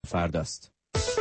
فرداست.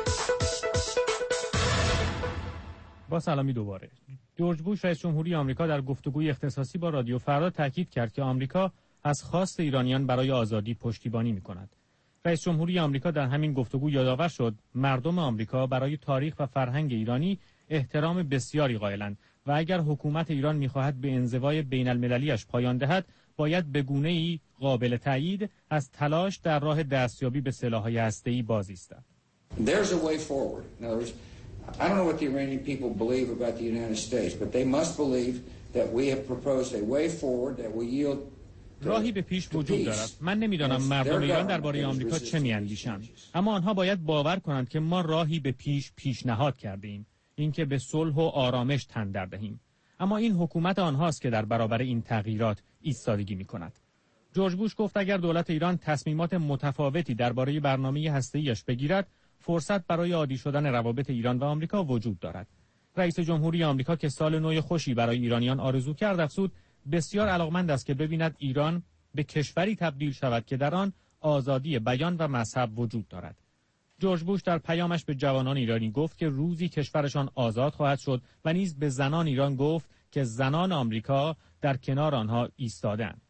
با سلامی دوباره. جورج بوش رئیس جمهوری آمریکا در گفتگوی اختصاصی با رادیو فردا تاکید کرد که آمریکا از خواست ایرانیان برای آزادی پشتیبانی می‌کند. رئیس جمهوری آمریکا در همین گفتگو یادآور شد مردم آمریکا برای تاریخ و فرهنگ ایرانی احترام بسیاری قائلند و اگر حکومت ایران می‌خواهد به انزوای بین‌المللی‌اش پایان دهد، باید به گونه‌ای قابل تأیید از تلاش در راه دستیابی به سلاح‌های هسته‌ای باز ایستد. There's a way forward. In other words, I don't know what the Iranian people believe about the United States, but they must believe that we have proposed a way forward that will yield. راهی به پیش وجود دارد. من نمیدانم مردم ایران درباره آمریکا چه می‌اندیشند، اما آنها باید باور کنند که ما راهی به پیشنهاد کرده ایم، اینکه به صلح و آرامش تن در دهیم. اما این حکومت آنهاست که در برابر این تغییرات ایستادگی می‌کند. جورج بوش گفت اگر دولت ایران تصمیمات متفاوتی درباره برنامه هسته‌ایش بگیرد، فرصت برای عادی شدن روابط ایران و آمریکا وجود دارد. رئیس جمهوری آمریکا که سال نو خوشی برای ایرانیان آرزو کرد، افزود بسیار علاقمند است که ببیند ایران به کشوری تبدیل شود که در آن آزادی بیان و مذهب وجود دارد. جورج بوش در پیامش به جوانان ایرانی گفت که روزی کشورشان آزاد خواهد شد و نیز به زنان ایران گفت که زنان آمریکا در کنار آنها ایستاده‌اند.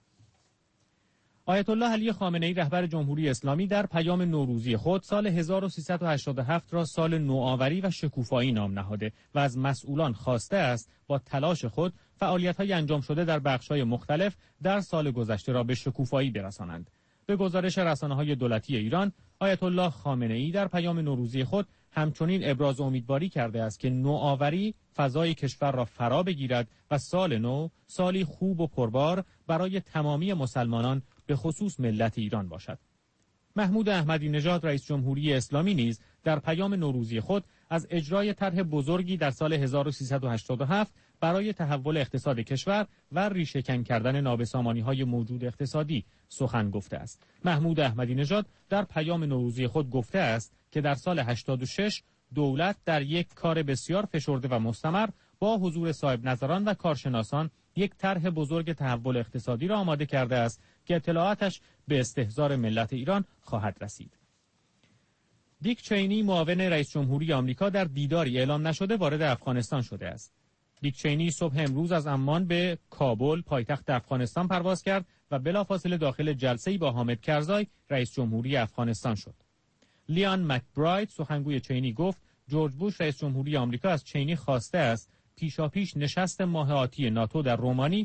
آیت الله علی خامنه‌ای رهبر جمهوری اسلامی در پیام نوروزی خود سال 1387 را سال نوآوری و شکوفایی نام نهاده و از مسئولان خواسته است با تلاش خود فعالیت‌های انجام شده در بخش‌های مختلف در سال گذشته را به شکوفایی برسانند. به گزارش رسانه‌های دولتی ایران، آیت الله خامنه‌ای در پیام نوروزی خود همچنین ابراز امیدواری کرده است که نوآوری فضای کشور را فرا بگیرد و سال نو سالی خوب و پربار برای تمامی مسلمانان به خصوص ملت ایران باشد. محمود احمدی نژاد رئیس جمهوری اسلامی نیز در پیام نوروزی خود از اجرای طرح بزرگی در سال 1387 برای تحول اقتصاد کشور و ریشه‌کن کردن نابسامانی‌های موجود اقتصادی سخن گفته است. محمود احمدی نژاد در پیام نوروزی خود گفته است که در سال 86 دولت در یک کار بسیار فشرده و مستمر با حضور صاحب نظران و کارشناسان یک طرح بزرگ تحول اقتصادی را آماده کرده است که اطلاعاتش به استحضار ملت ایران خواهد رسید. دیک چینی معاون رئیس جمهوری آمریکا در دیداری اعلام نشده وارد افغانستان شده است. دیک چینی صبح امروز از عمان به کابل پایتخت افغانستان پرواز کرد و بلافاصله داخل جلسه‌ای با حامد کرزای رئیس جمهوری افغانستان شد. لیان مکبراید سخنگوی چینی گفت جورج بوش رئیس جمهوری آمریکا از چینی خواسته است پیشاپیش نشست ماه آتی ناتو در رومانی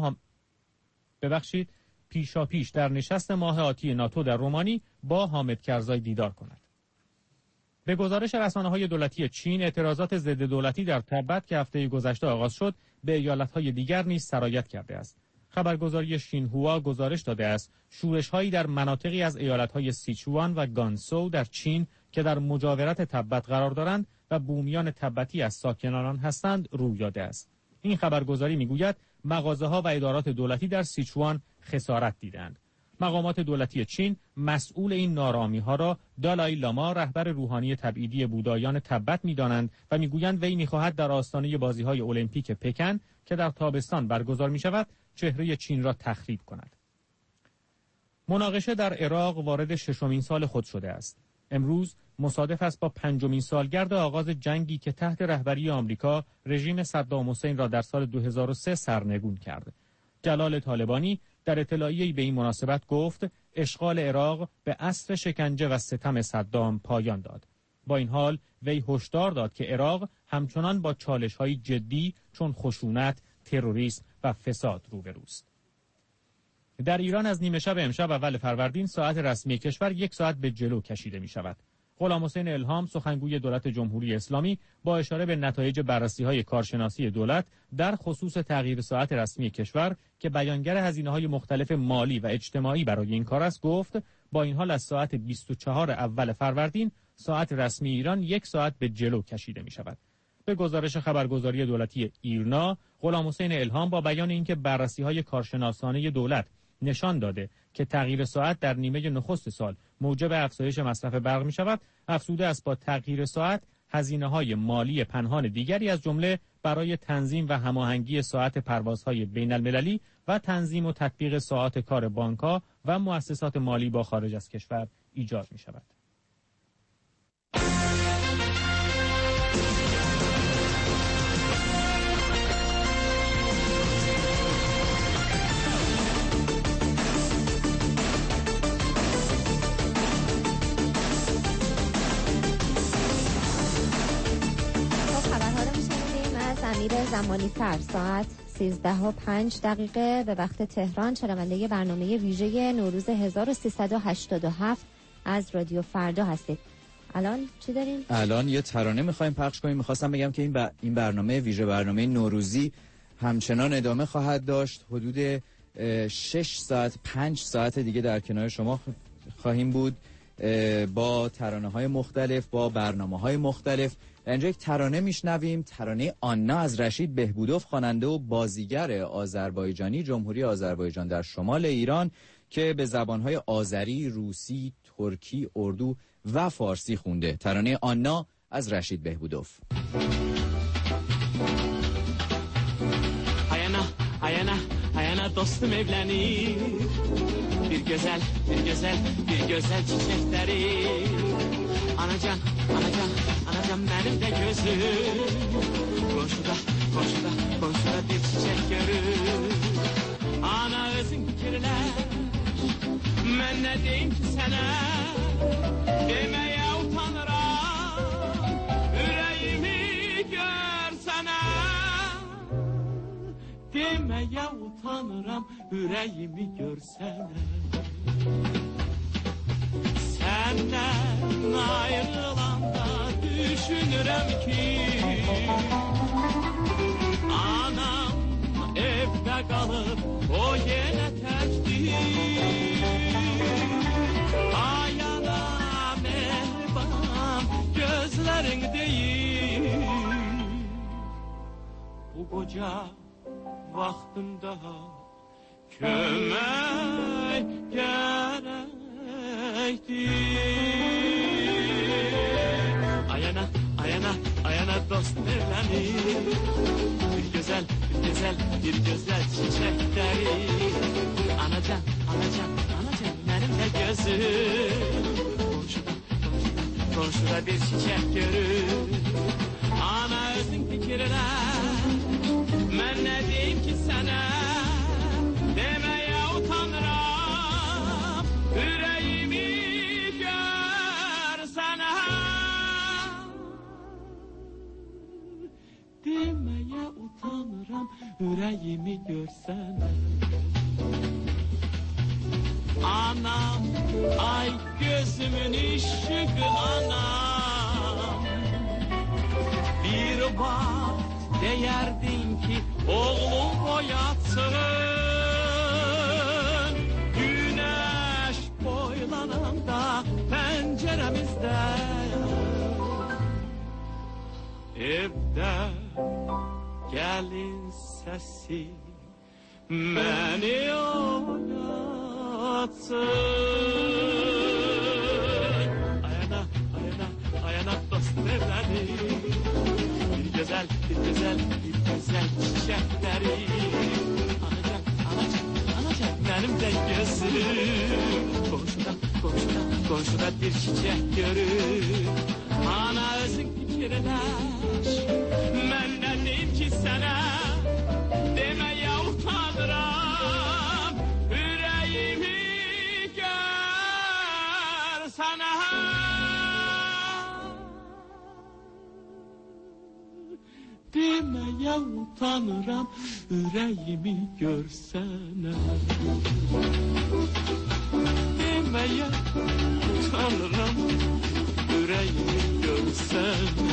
با حامد کرزای دیدار کند. به گزارش رسانه‌های دولتی چین، اعتراضات ضد دولتی در تبت که هفته گذشته آغاز شد، به ایالت‌های دیگر نیز سرایت کرده است. خبرگزاری شینهوا گزارش داده است شورش‌هایی در مناطقی از ایالت‌های سیچوان و گانسو در چین که در مجاورت تبت قرار دارند و بومیان تبتی از ساکنان آن هستند روی داده است. این خبرگزاری می‌گوید مغازه‌ها و ادارات دولتی در سیچوان خسارت دیدند. مقامات دولتی چین مسئول این نارامی‌ها را دالای لاما رهبر روحانی تبعیدی بودایان تبت می‌دانند و می‌گویند وی می‌خواهد در آستانه بازی‌های المپیک پکن که در تابستان برگزار می‌شود چهره چین را تخریب کند. مناقشه در عراق وارد ششمین سال خود شده است. امروز مصادف است با پنجمین سالگرد آغاز جنگی که تحت رهبری آمریکا رژیم صدام حسین را در سال 2003 سرنگون کرد. جلال طالبانی در اطلاعیه‌ای به این مناسبت گفت اشغال عراق به عصر شکنجه و ستم صدام پایان داد. با این حال وی هشدار داد که عراق همچنان با چالش‌های جدی چون خشونت، تروریسم و فساد روبروست. در ایران از نیمه شب امشب اول فروردین ساعت رسمی کشور 1 ساعت به جلو کشیده می شود. غلامحسین الهام سخنگوی دولت جمهوری اسلامی با اشاره به نتایج بررسی‌های کارشناسی دولت در خصوص تغییر ساعت رسمی کشور که بیانگر هزینه‌های مختلف مالی و اجتماعی برای این کار است گفت با این حال از ساعت 24 اول فروردین ساعت رسمی ایران 1 ساعت به جلو کشیده می شود. به گزارش خبرگزاری دولتی ایرنا، غلامحسین الهام با بیان اینکه بررسی‌های کارشناسانه دولت نشان داده که تغییر ساعت در نیمه نخست سال موجب افزایش مصرف برق می شود، افزوده است با تغییر ساعت هزینه‌های مالی پنهان دیگری از جمله برای تنظیم و هماهنگی ساعت پروازهای بین‌المللی و تنظیم و تطبیق ساعات کار بانک‌ها و مؤسسات مالی با خارج از کشور ایجاد می شود. تغییر زمانی فرد ساعت 13:05 به وقت تهران شنونده برنامه ویژه نوروز 1387 از رادیو فردا هستید. الان چی داریم؟ الان یه ترانه میخوایم پخش کنیم. میخواستم بگم که این برنامه ویژه برنامه نوروزی همچنان ادامه خواهد داشت. حدود 6 ساعت 5 ساعت دیگه در کنار شما خواهیم بود با ترانه‌های مختلف، با برنامه‌های مختلف. در اینجا یک ترانه میشنویم، ترانه آنا از رشید بهبودوف، خواننده و بازیگر آذربایجانی جمهوری آذربایجان در شمال ایران که به زبان‌های آذری، روسی، ترکی، اردو و فارسی خونده. ترانه آنا از رشید بهبودوف. Ayana dostum evlenir. Bir güzel çiçekleri. Anacan benim de gözüm. Komşuda bir çiçek görür. Ana özün fikirler. Ben ne diyeyim ki sana? Demeye utanırım. Yüreğimi görsene. Demeye utanıram, yüreğimi görsene. Senden ayrılanda düşünürüm ki anam evde kalıp o yine tektir. Ayana mehriban gözlerin değil. Bu koca vaxtımda kömək gərəkdir. Ayana dostum evlənir. Bir gözəl çiçəkləri. Anacan mənim də gözüm. Qonşuda bir çiçək görür. Ana özün fikirlər. Mən nə deyim ki sənə, deməyə utanıram, ürəyimi görsənə. Deməyə utanıram, ürəyimi görsənə. Anam, ay gözümün ışığı anam, bir bak deyərdin ki oğlum boyatsın. Güneş boylananda pəncərəmizdə evdə gəlin səsi məni oyatsın. Ayana dostum evlənir. Bir güzel çiçekleri. Anacan benim de gözüm. Komşuda bir çiçek görür. Ana özün fikirləş. Mən nə deyim ki sənə, deməyə utanıram, ürəyimi görsənə. Demeye utanıram, yüreğimi görsene. Demeye utanıram, yüreğimi görsene.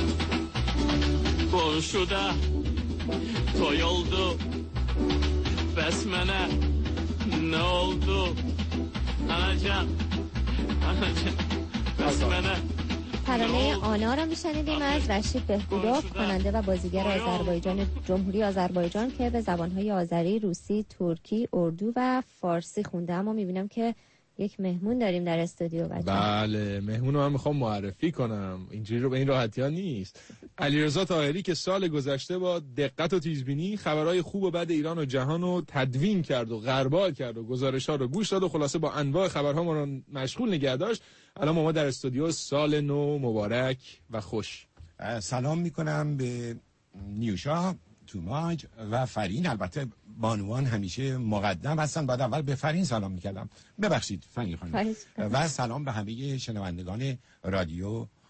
Komşuda toy oldu, besmene ne oldu? Anacan besmene. ترانه آنا را میشنیدیم از رشید بهبودوف، خواننده و بازیگر آذربایجان جمهوری آذربایجان که به زبانهای آذری، روسی، ترکی، اردو و فارسی خونده. اما میبینم که یک مهمون داریم در استودیو. بله، مهمون رو من میخوام معرفی کنم. اینجوری رو به این راحتی ها نیست. علیرضا طاهری که سال گذشته با دقت و تیزبینی خبرهای خوب و بد ایران و جهان رو تدوین کرد و غربال کرد و گزارش‌ها رو گوش داد و خلاصه با انواع خبرها ما رو مشغول نگه داشت. الان ما در استودیو. سال نو مبارک و خوش. سلام میکنم به نیوشا، توماج و فرین. البته بانوان همیشه مقدم هستن، بعد اول به فرین سلام میکردم، ببخشید فرین خانم. و سلام به همه شنوندگان رادیو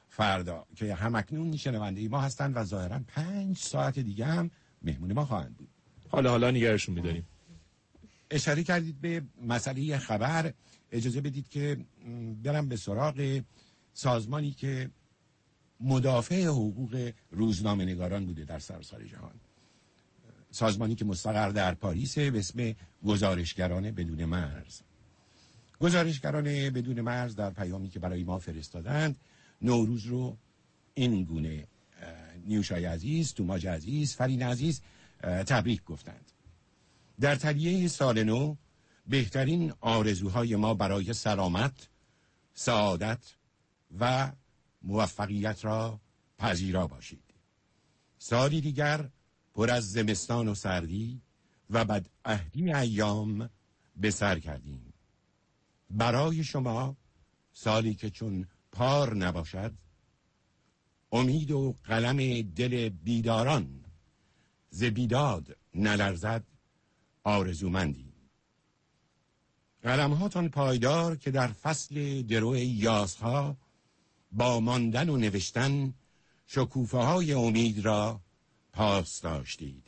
فردا که همکنون شنونده ما هستند و ظاهرا 5 ساعت دیگه هم مهمون ما خواهند بود. حالا نگرشون می‌داریم. اشاره کردید به مسئله خبر. اجازه بدید که برم به سراغ سازمانی که مدافع حقوق روزنامه‌نگاران بوده در سراسر جهان. سازمانی که مستقر در پاریس به اسم گزارشگران بدون مرز. گزارشگران بدون مرز در پیامی که برای ما فرستادند نوروز رو این گونه نیوشای عزیز، توماج عزیز، فرین عزیز تبریک گفتند. در تهیه سال نو بهترین آرزوهای ما برای سلامت، سعادت و موفقیت را پذیرا باشید. سالی دیگر پر از زمستان و سردی و بدعهدی ایام به سر کردیم. برای شما سالی که چون پار نباشد، امید و قلم دل بیداران ز بیداد نلرزد آرزومندیم. قلم‌هاتان پایدار که در فصل درو یازها با ماندن و نوشتن شکوفه‌های امید را پاس داشتید.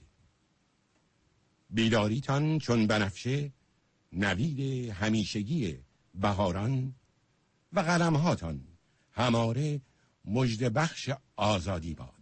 بیداریتان چون بنفشه نوید همیشگی بهاران و قلم‌هاتان هماره مژده بخش آزادی باد.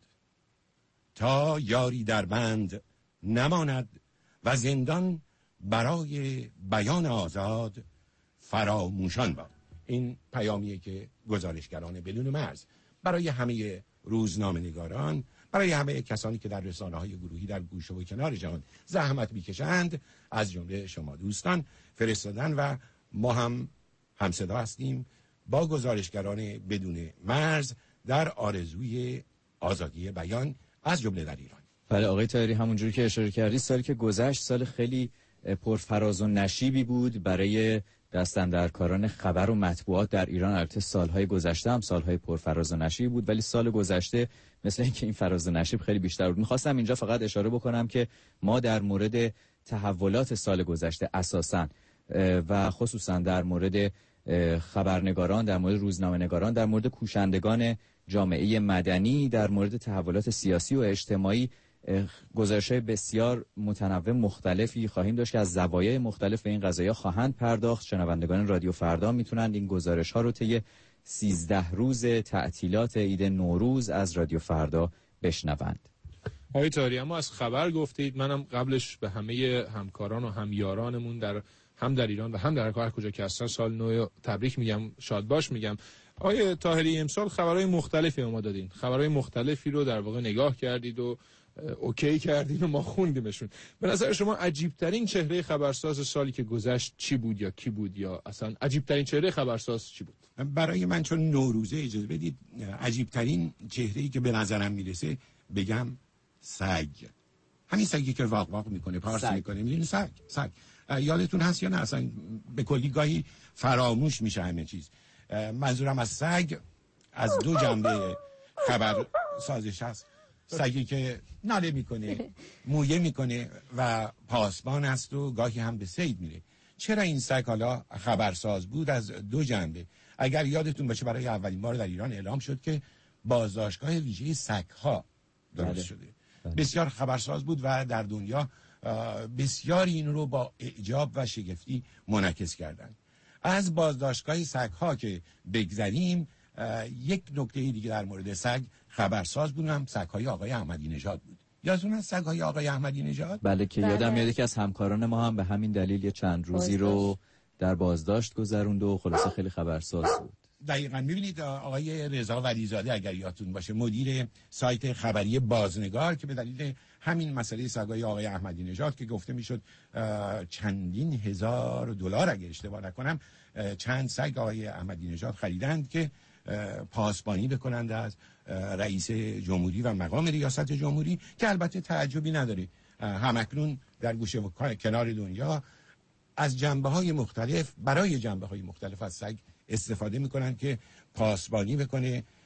تا یاری در بند نماند و زندان برای بیان آزاد فراموشان باد. این پیامیه که گزارشگران بدون مرز برای همه روزنامه‌نگاران، برای همه کسانی که در رسانه‌های گروهی در گوشه و کنار جهان زحمت می‌کشند، از جمله شما دوستان فرستادن و ما هم همصدا هستیم با گزارشگران بدون مرز در آرزوی آزادی بیان از جمله در ایران. بله آقای طاهری، همونجوری که اشاره کردی سالی که گذشت سال خیلی پرفراز و نشیبی بود برای دستاندرکاران خبر و مطبوعات در ایران. البته سالهای گذشته هم سالهای پرفراز و نشیبی بود، ولی سال گذشته مثل اینکه این فراز و نشیب خیلی بیشتر بود. می‌خواستم اینجا فقط اشاره بکنم که ما در مورد تحولات سال گذشته اساساً و خصوصاً در مورد خبرنگاران، در مورد روزنامه‌نگاران، در مورد کوشندگان جامعه مدنی، در مورد تحولات سیاسی و اجتماعی گزارش‌های بسیار متنوع مختلفی خواهیم داشت که از زوایای مختلف به این قضایا خواهند پرداخت. شنوندگان رادیو فردا میتونند این گزارش‌ها رو طی 13 روز تعطیلات عید نوروز از رادیو فردا بشنوند. آقای طاهری، اما از خبر گفتید، منم قبلش به همه همکاران و همیارانمون در ایران و هم در هر کجا که هستن سال نو تبریک میگم، شاد باش میگم. آقای طاهری، امسال خبرهای مختلفی ما دادین، خبرهای مختلفی رو در واقع نگاه کردید و اوکی کردین و ما خوندیمشون. به نظر شما عجیب ترین چهره خبرساز سالی که گذشت چی بود یا کی بود، یا اصلا عجیب ترین چهره خبرساز چی بود؟ برای من چون نوروزه اجازه بدید عجیب ترین چهره‌ای که به نظرم میرسه بگم سگ. همین سگی که واق واق میکنه، پارس میکنه، میدونی سگ. یادتون هست یا نه؟ اصلا به کلی گاهی فراموش میشه همه چیز. منظورم از سگ از دو جنبه خبر سازش هست. سگی که ناله میکنه، مویه میکنه و پاسبان است و گاهی هم به صید میره. چرا این سگ حالا خبرساز بود؟ از دو جنبه. اگر یادتون باشه برای اولین بار در ایران اعلام شد که بازداشتگاه ویژه سگ‌ها درست شده. بسیار خبرساز بود و در دنیا بسیاری این رو با اعجاب و شگفتی منعکس کردند. از بازداشتگاه سگ‌ها که بگذریم، یک نکته دیگه در مورد سگ خبرساز بودم، سگ‌های آقای احمدی نژاد بود. یادتون از سگ‌های آقای احمدی نژاد؟ بله که یادم میاد که از همکاران ما هم به همین دلیل یه چند روزی رو در بازداشت گذروند و خلاصه خیلی خبرساز بود. دقیقاً. می‌بینید آقای رضا ولیزاده اگر یادتون باشه مدیر سایت خبری بازنگار که به دلیل همین مسئله سگ‌های آقای احمدی نژاد که گفته میشد چندین هزار دلار اگه اشتباه نکنم چند سگ آقای احمدی نژاد خریدند که پاسبانی بکنند از رئیس جمهوری و مقام ریاست جمهوری، که البته تعجبی نداره. همکنون در گوشه و کنار دنیا از جنبه‌های مختلف برای جنبه‌های مختلف از سگ استفاده میکنن که پاسبانی بکنه